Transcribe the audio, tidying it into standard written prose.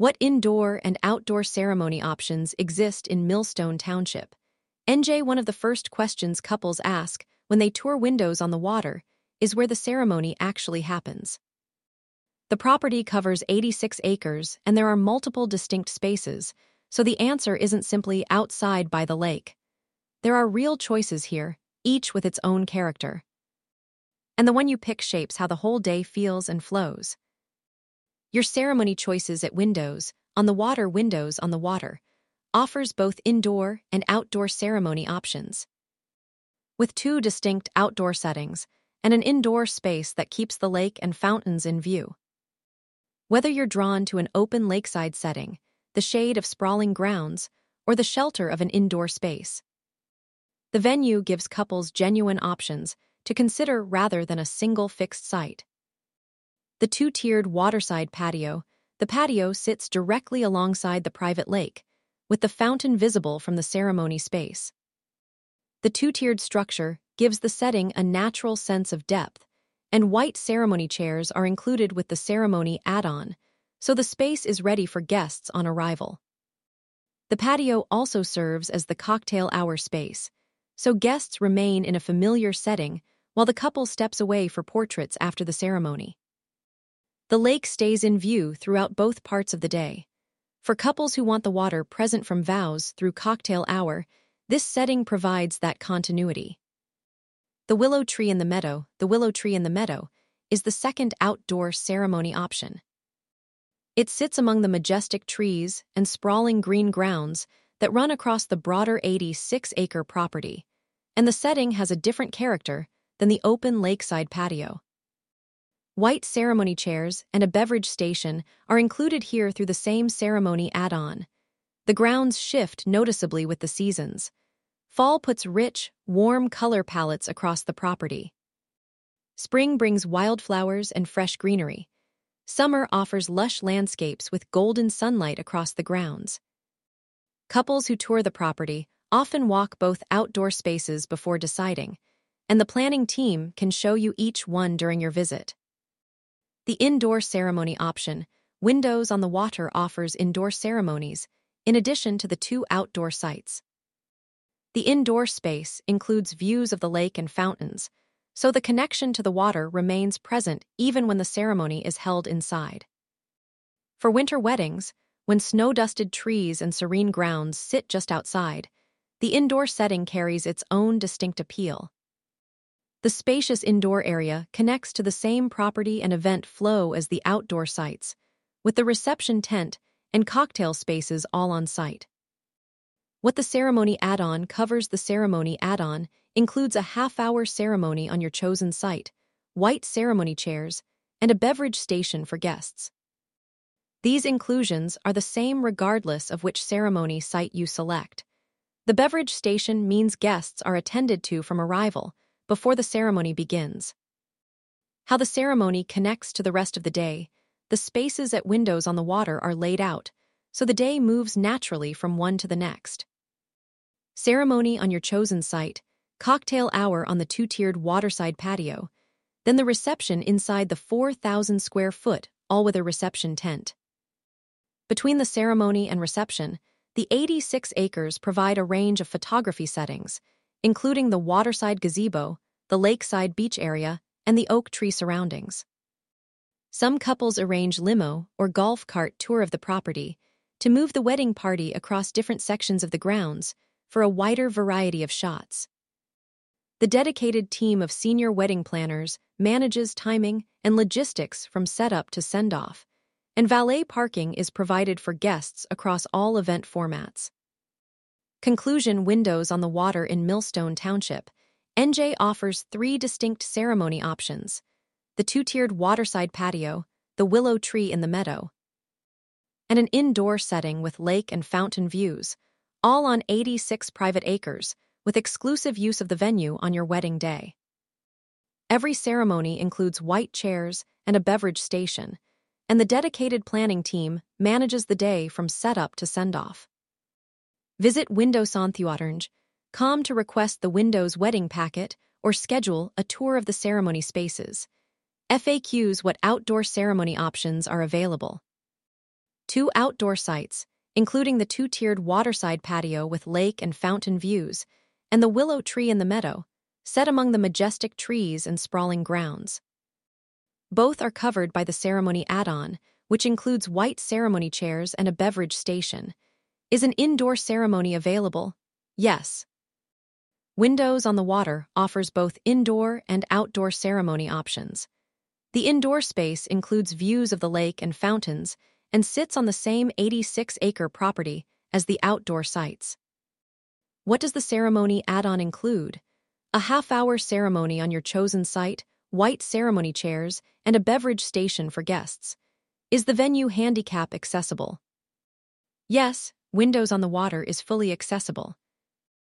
What indoor and outdoor ceremony options exist in Millstone Township? NJ, one of the first questions couples ask when they tour windows on the water is where the ceremony actually happens. The property covers 86 acres and there are multiple distinct spaces, so the answer isn't simply outside by the lake. There are real choices here, each with its own character. And the one you pick shapes how the whole day feels and flows. Your ceremony choices at Windows on the Water offers both indoor and outdoor ceremony options. With two distinct outdoor settings and an indoor space that keeps the lake and fountains in view. Whether you're drawn to an open lakeside setting, the shade of sprawling grounds, or the shelter of an indoor space, the venue gives couples genuine options to consider rather than a single fixed site. The two-tiered waterside patio, the patio sits directly alongside the private lake, with the fountain visible from the ceremony space. The two-tiered structure gives the setting a natural sense of depth, and white ceremony chairs are included with the ceremony add-on, so the space is ready for guests on arrival. The patio also serves as the cocktail hour space, so guests remain in a familiar setting while the couple steps away for portraits after the ceremony. The lake stays in view throughout both parts of the day. For couples who want the water present from vows through cocktail hour, this setting provides that continuity. The willow tree in the meadow is the second outdoor ceremony option. It sits among the majestic trees and sprawling green grounds that run across the broader 86-acre property, and the setting has a different character than the open lakeside patio. White ceremony chairs and a beverage station are included here through the same ceremony add-on. The grounds shift noticeably with the seasons. Fall puts rich, warm color palettes across the property. Spring brings wildflowers and fresh greenery. Summer offers lush landscapes with golden sunlight across the grounds. Couples who tour the property often walk both outdoor spaces before deciding, and the planning team can show you each one during your visit. The indoor ceremony option, Windows on the Water, offers indoor ceremonies, in addition to the two outdoor sites. The indoor space includes views of the lake and fountains, so the connection to the water remains present even when the ceremony is held inside. For winter weddings, when snow-dusted trees and serene grounds sit just outside, the indoor setting carries its own distinct appeal. The spacious indoor area connects to the same property and event flow as the outdoor sites, with the reception tent and cocktail spaces all on site. What the ceremony add-on covers. The ceremony add-on includes a half-hour ceremony on your chosen site, white ceremony chairs, and a beverage station for guests. These inclusions are the same regardless of which ceremony site you select. The beverage station means guests are attended to from arrival, before the ceremony begins. How the ceremony connects to the rest of the day. The spaces at Windows on the Water are laid out, so the day moves naturally from one to the next. Ceremony on your chosen site, cocktail hour on the two-tiered waterside patio, then the reception inside the 4,000 square foot, all with a reception tent. Between the ceremony and reception, the 86 acres provide a range of photography settings, including the waterside gazebo, the lakeside beach area, and the oak tree surroundings. Some couples arrange limo or golf cart tour of the property to move the wedding party across different sections of the grounds for a wider variety of shots. The dedicated team of senior wedding planners manages timing and logistics from setup to send-off, and valet parking is provided for guests across all event formats. Conclusion. Windows on the Water in Millstone Township, NJ offers three distinct ceremony options: the two-tiered waterside patio, the willow tree in the meadow, and an indoor setting with lake and fountain views, all on 86 private acres, with exclusive use of the venue on your wedding day. Every ceremony includes white chairs and a beverage station, and the dedicated planning team manages the day from setup to send-off. Visit windowsonthewater.com to request the Windows wedding packet or schedule a tour of the ceremony spaces. FAQs: what outdoor ceremony options are available? 2 outdoor sites, including the 2-tiered waterside patio with lake and fountain views, and the willow tree in the meadow, set among the majestic trees and sprawling grounds. Both are covered by the ceremony add-on, which includes white ceremony chairs and a beverage station. Is an indoor ceremony available? Yes. Windows on the Water offers both indoor and outdoor ceremony options. The indoor space includes views of the lake and fountains and sits on the same 86-acre property as the outdoor sites. What does the ceremony add-on include? A half-hour ceremony on your chosen site, white ceremony chairs, and a beverage station for guests. Is the venue handicap accessible? Yes, Windows on the Water is fully accessible.